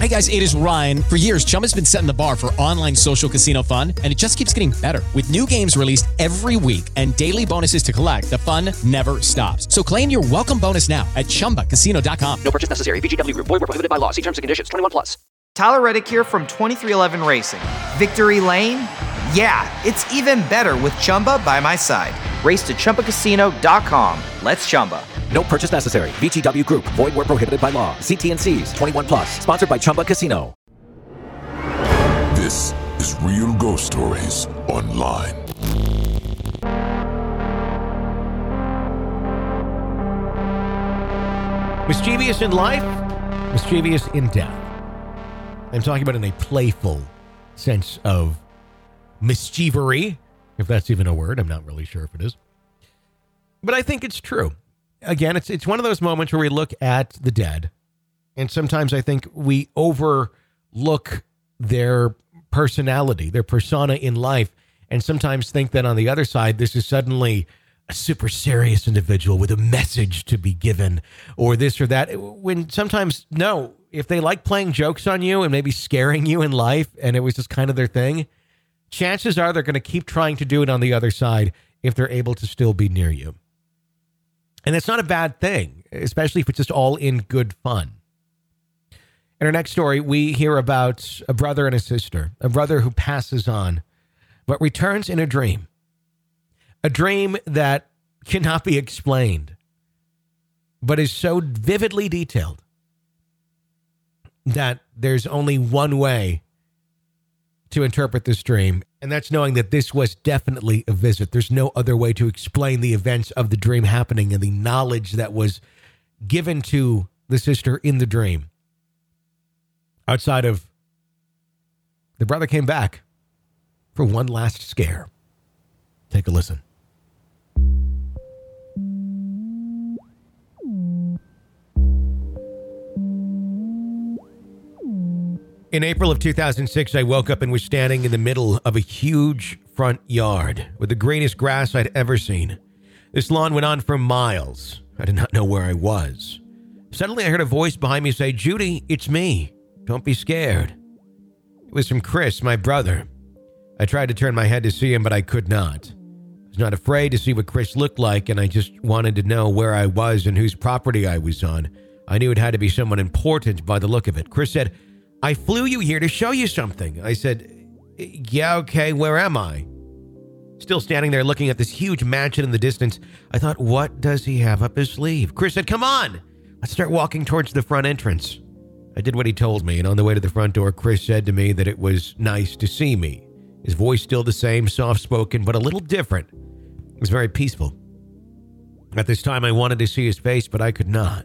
Hey guys, it is Ryan. For years, Chumba's been setting the bar for online social casino fun, and it just keeps getting better. With new games released every week and daily bonuses to collect, the fun never stops. So claim your welcome bonus now at ChumbaCasino.com. No purchase necessary. VGW Group. Void where prohibited by law. See terms and conditions. 21 plus. Tyler Reddick here from 23XI Racing. Victory Lane? Yeah, it's even better with Chumba by my side. Race to ChumbaCasino.com. Let's Chumba. No purchase necessary. VGW Group. Void where prohibited by law. See T&Cs. 21 plus. Sponsored by Chumba Casino. This is Real Ghost Stories Online. Mischievous in life, mischievous in death. I'm talking about in a playful sense of mischievery, if that's even a word. I'm not really sure if it is. But I think it's true. Again, it's one of those moments where we look at the dead, and sometimes I think we overlook their personality, their persona in life, and sometimes think that on the other side, this is suddenly a super serious individual with a message to be given, or this or that, when sometimes, no, if they like playing jokes on you and maybe scaring you in life, and it was just kind of their thing, chances are they're going to keep trying to do it on the other side if they're able to still be near you. And it's not a bad thing, especially if it's just all in good fun. In our next story, we hear about a brother and a sister, a brother who passes on, but returns in a dream that cannot be explained, but is so vividly detailed that there's only one way to interpret this dream, and that's knowing that this was definitely a visit. There's no other way to explain the events of the dream happening and the knowledge that was given to the sister in the dream. Outside of the brother came back for one last scare. Take a listen. In April of 2006, I woke up and was standing in the middle of a huge front yard with the greenest grass I'd ever seen. This lawn went on for miles. I did not know where I was. Suddenly, I heard a voice behind me say, "Judy, it's me. Don't be scared." It was from Chris, my brother. I tried to turn my head to see him, but I could not. I was not afraid to see what Chris looked like, and I just wanted to know where I was and whose property I was on. I knew it had to be someone important by the look of it. Chris said, "I flew you here to show you something." I said, "Yeah, okay, where am I?" Still standing there looking at this huge mansion in the distance, I thought, what does he have up his sleeve? Chris said, "Come on, let's start walking towards the front entrance." I did what he told me, and on the way to the front door, Chris said to me that it was nice to see me. His voice still the same, soft-spoken, but a little different. It was very peaceful. At this time, I wanted to see his face, but I could not.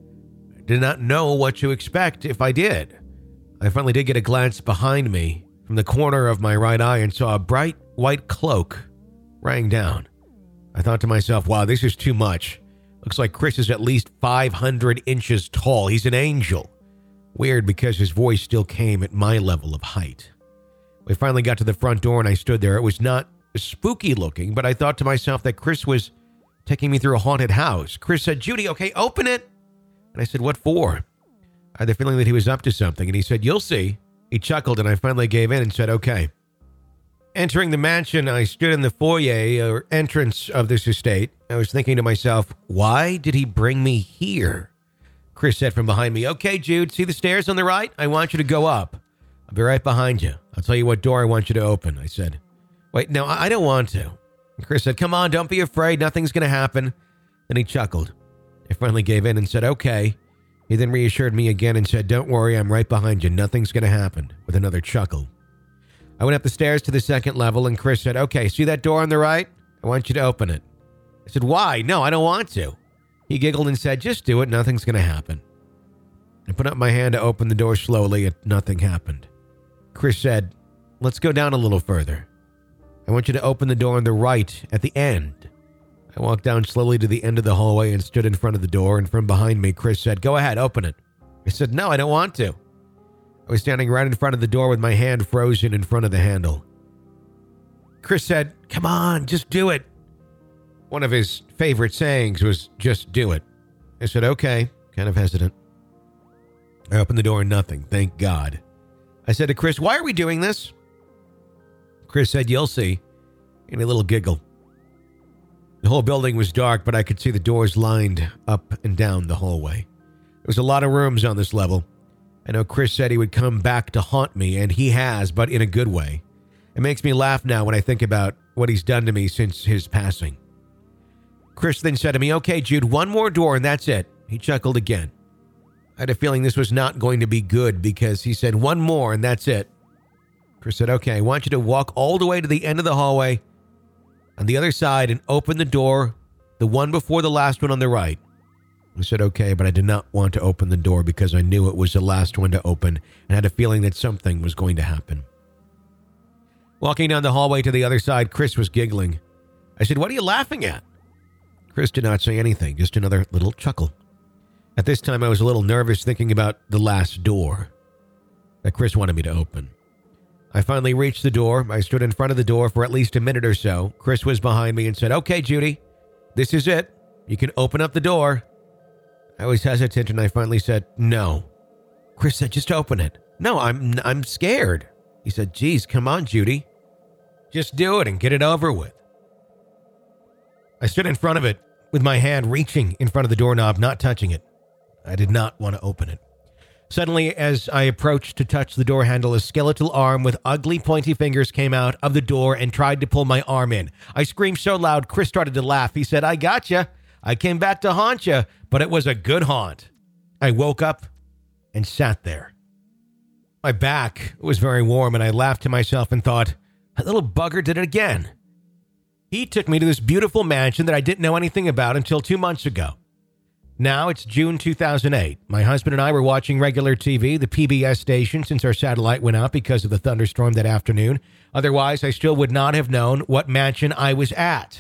I did not know what to expect if I did. I finally did get a glance behind me from the corner of my right eye and saw a bright white cloak rang down. I thought to myself, wow, this is too much. Looks like Chris is at least 500 inches tall. He's an angel. Weird because his voice still came at my level of height. We finally got to the front door and I stood there. It was not spooky looking, but I thought to myself that Chris was taking me through a haunted house. Chris said, "Judy, okay, open it." And I said, "What for?" I had the feeling that he was up to something, and he said, "You'll see." He chuckled, and I finally gave in and said, "Okay." Entering the mansion, I stood in the foyer or entrance of this estate. I was thinking to myself, why did he bring me here? Chris said from behind me, "Okay, Jude, see the stairs on the right? I want you to go up. I'll be right behind you. I'll tell you what door I want you to open." I said, "Wait, no, I don't want to." And Chris said, "Come on, don't be afraid. Nothing's going to happen." Then he chuckled. I finally gave in and said, "Okay." He then reassured me again and said, "Don't worry, I'm right behind you. Nothing's going to happen," with another chuckle. I went up the stairs to the second level, and Chris said, "Okay, see that door on the right? I want you to open it." I said, "Why? No, I don't want to." He giggled and said, "Just do it. Nothing's going to happen." I put up my hand to open the door slowly, and nothing happened. Chris said, "Let's go down a little further. I want you to open the door on the right at the end." I walked down slowly to the end of the hallway and stood in front of the door, and from behind me, Chris said, "Go ahead, open it." I said, "No, I don't want to." I was standing right in front of the door with my hand frozen in front of the handle. Chris said, "Come on, just do it." One of his favorite sayings was, "Just do it." I said, "Okay," kind of hesitant. I opened the door and nothing. Thank God. I said to Chris, why are we doing this? Chris said, you'll see. And a little giggle. The whole building was dark, but I could see the doors lined up and down the hallway. There was a lot of rooms on this level. I know Chris said he would come back to haunt me, and he has, but in a good way. It makes me laugh now when I think about what he's done to me since his passing. Chris then said to me, okay, Jude, one more door and that's it. He chuckled again. I had a feeling this was not going to be good because he said one more and that's it. Chris said, okay, I want you to walk all the way to the end of the hallway on the other side and open the door, the one before the last one on the right. I said, okay, but I did not want to open the door because I knew it was the last one to open and had a feeling that something was going to happen. Walking down the hallway to the other side, Chris was giggling. I said, what are you laughing at? Chris did not say anything, just another little chuckle. At this time, I was a little nervous thinking about the last door that Chris wanted me to open. I finally reached the door. I stood in front of the door for at least a minute or so. Chris was behind me and said, okay, Judy, this is it. You can open up the door. I was hesitant and I finally said, no. Chris said, just open it. No, I'm scared. He said, geez, come on, Judy. Just do it and get it over with. I stood in front of it with my hand reaching in front of the doorknob, not touching it. I did not want to open it. Suddenly, as I approached to touch the door handle, a skeletal arm with ugly pointy fingers came out of the door and tried to pull my arm in. I screamed so loud, Chris started to laugh. He said, I gotcha. I came back to haunt you, but it was a good haunt. I woke up and sat there. My back was very warm, and I laughed to myself and thought, that little bugger did it again. He took me to this beautiful mansion that I didn't know anything about until 2 months ago. Now it's June 2008. My husband and I were watching regular TV, the PBS station, since our satellite went out because of the thunderstorm that afternoon. Otherwise, I still would not have known what mansion I was at.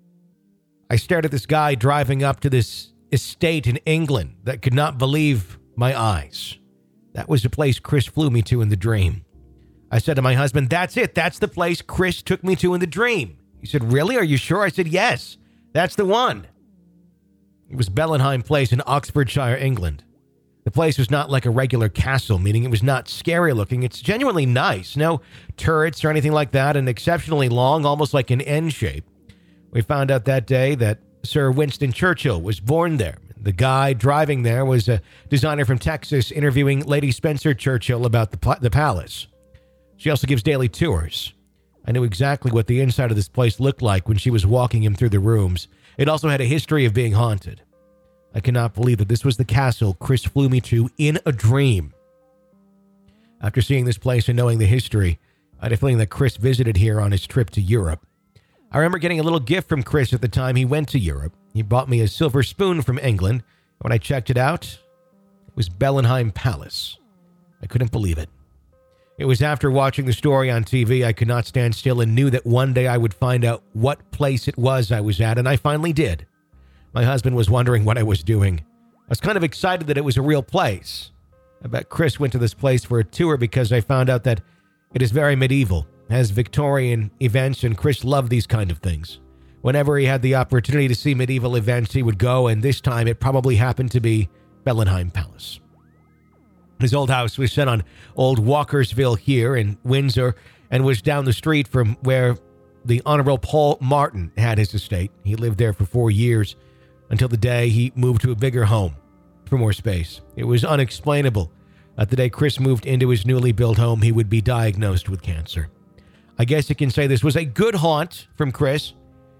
I stared at this guy driving up to this estate in England that could not believe my eyes. That was the place Chris flew me to in the dream. I said to my husband, that's it. That's the place Chris took me to in the dream. He said, really? Are you sure? I said, yes, that's the one. It was Bellenheim Place in Oxfordshire, England. The place was not like a regular castle, meaning it was not scary looking. It's genuinely nice. No turrets or anything like that, and exceptionally long, almost like an N shape. We found out that day that Sir Winston Churchill was born there. The guy driving there was a designer from Texas interviewing Lady Spencer Churchill about the palace. She also gives daily tours. I knew exactly what the inside of this place looked like when she was walking him through the rooms. It also had a history of being haunted. I cannot believe that this was the castle Chris flew me to in a dream. After seeing this place and knowing the history, I had a feeling that Chris visited here on his trip to Europe. I remember getting a little gift from Chris at the time he went to Europe. He bought me a silver spoon from England. When I checked it out, it was Bellenheim Palace. I couldn't believe it. It was after watching the story on TV, I could not stand still and knew that one day I would find out what place it was I was at, and I finally did. My husband was wondering what I was doing. I was kind of excited that it was a real place. I bet Chris went to this place for a tour because I found out that it is very medieval, has Victorian events, and Chris loved these kind of things. Whenever he had the opportunity to see medieval events, he would go, and this time it probably happened to be Bellenheim Palace. His old house was set on Old Walkersville here in Windsor and was down the street from where the Honorable Paul Martin had his estate. He lived there for 4 years until the day he moved to a bigger home for more space. It was unexplainable that the day Chris moved into his newly built home, he would be diagnosed with cancer. I guess you can say this was a good haunt from Chris.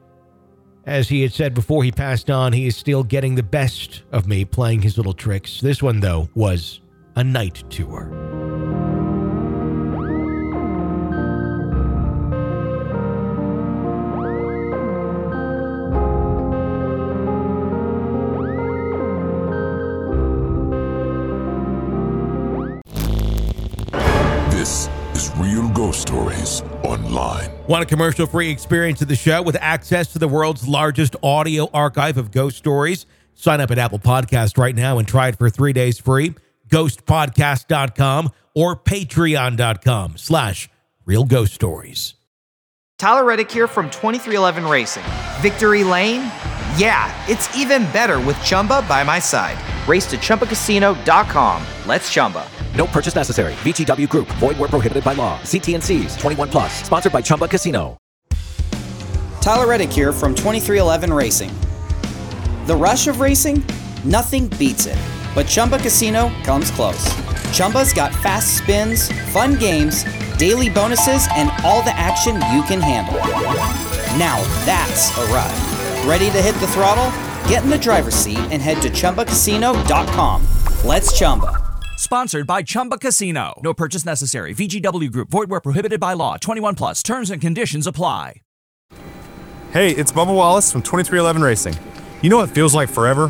As he had said before he passed on, he is still getting the best of me playing his little tricks. This one, though, was a night tour. This is Real Ghost Stories Online. Want a commercial-free experience of the show with access to the world's largest audio archive of ghost stories? Sign up at Apple Podcast right now and try it for 3 days free. Ghostpodcast.com or patreon.com/Real Ghost Stories. Tyler Reddick here from 2311 Racing. Victory Lane? Yeah, it's even better with Chumba by my side. Race to ChumbaCasino.com. Let's Chumba. No purchase necessary. VGW Group. Void where prohibited by law. See T&Cs. 21 plus. Sponsored by Chumba Casino. Tyler Reddick here from 2311 Racing. The rush of racing? Nothing beats it. But Chumba Casino comes close. Chumba's got fast spins, fun games, daily bonuses, and all the action you can handle. Now that's a ride. Ready to hit the throttle? Get in the driver's seat and head to ChumbaCasino.com. Let's Chumba. Sponsored by Chumba Casino. No purchase necessary. VGW Group. Void where prohibited by law. 21 plus. Terms and conditions apply. Hey, it's Bubba Wallace from 2311 Racing. You know what feels like forever?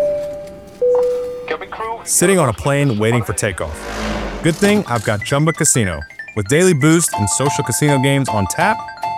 Sitting on a plane waiting for takeoff. Good thing I've got Chumba Casino. With daily boost and social casino games on tap,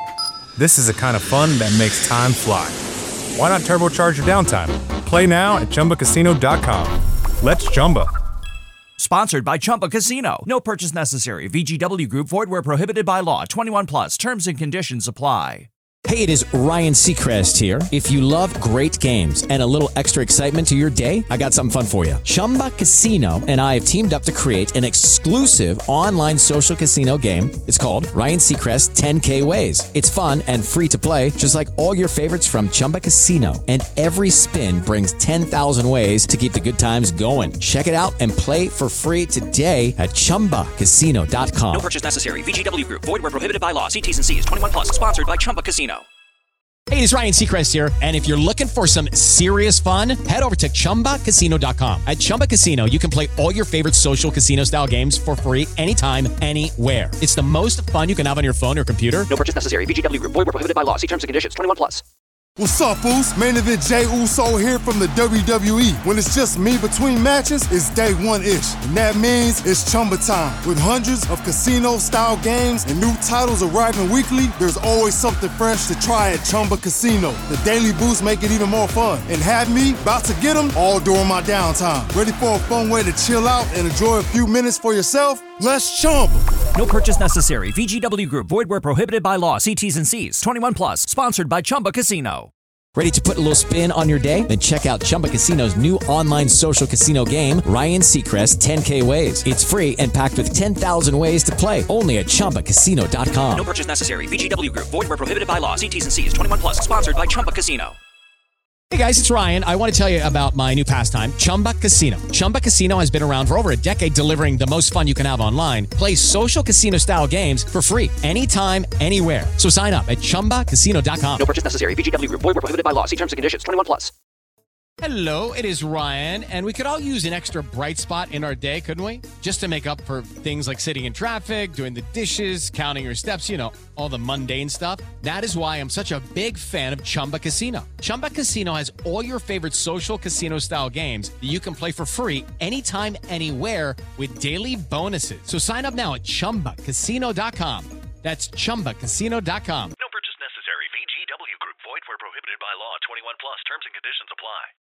this is the kind of fun that makes time fly. Why not turbocharge your downtime? Play now at ChumbaCasino.com. Let's Chumba. Sponsored by Chumba Casino. No purchase necessary. VGW Group. Void where prohibited by law. 21 plus. Terms and conditions apply. Hey, it is Ryan Seacrest here. If you love great games and a little extra excitement to your day, I got something fun for you. Chumba Casino and I have teamed up to create an exclusive online social casino game. It's called Ryan Seacrest 10K Ways. It's fun and free to play, just like all your favorites from Chumba Casino. And every spin brings 10,000 ways to keep the good times going. Check it out and play for free today at ChumbaCasino.com. No purchase necessary. VGW Group. Void where prohibited by law. See T's and C's. 21 plus. Sponsored by Chumba Casino. Hey, it's Ryan Seacrest here, and if you're looking for some serious fun, head over to ChumbaCasino.com. At Chumba Casino, you can play all your favorite social casino-style games for free anytime, anywhere. It's the most fun you can have on your phone or computer. No purchase necessary. VGW Group. Void where prohibited by law. See terms and conditions. 21 plus. What's up, fools? Main event Jey Uso here from the WWE. When it's just me between matches, it's day one-ish. And that means it's Chumba time. With hundreds of casino-style games and new titles arriving weekly, there's always something fresh to try at Chumba Casino. The daily boosts make it even more fun. And have me about to get them all during my downtime. Ready for a fun way to chill out and enjoy a few minutes for yourself? Let's Chumba. No purchase necessary. VGW Group. Void where prohibited by law. See T's and C's. 21 plus. Sponsored by Chumba Casino. Ready to put a little spin on your day? Then check out Chumba Casino's new online social casino game, Ryan Seacrest 10K Ways. It's free and packed with 10,000 ways to play. Only at ChumbaCasino.com. No purchase necessary. VGW Group. Void where prohibited by law. See T's and C's. 21 plus. Sponsored by Chumba Casino. Hey guys, it's Ryan. I want to tell you about my new pastime, Chumba Casino. Chumba Casino has been around for over a decade, delivering the most fun you can have online. Play social casino-style games for free anytime, anywhere. So sign up at ChumbaCasino.com. No purchase necessary. VGW Group. Void where prohibited by law. See terms and conditions. 21 plus. Hello, it is Ryan, and we could all use an extra bright spot in our day, couldn't we? Just to make up for things like sitting in traffic, doing the dishes, counting your steps, you know, all the mundane stuff. That is why I'm such a big fan of Chumba Casino. Chumba Casino has all your favorite social casino-style games that you can play for free anytime, anywhere with daily bonuses. So sign up now at ChumbaCasino.com. That's ChumbaCasino.com.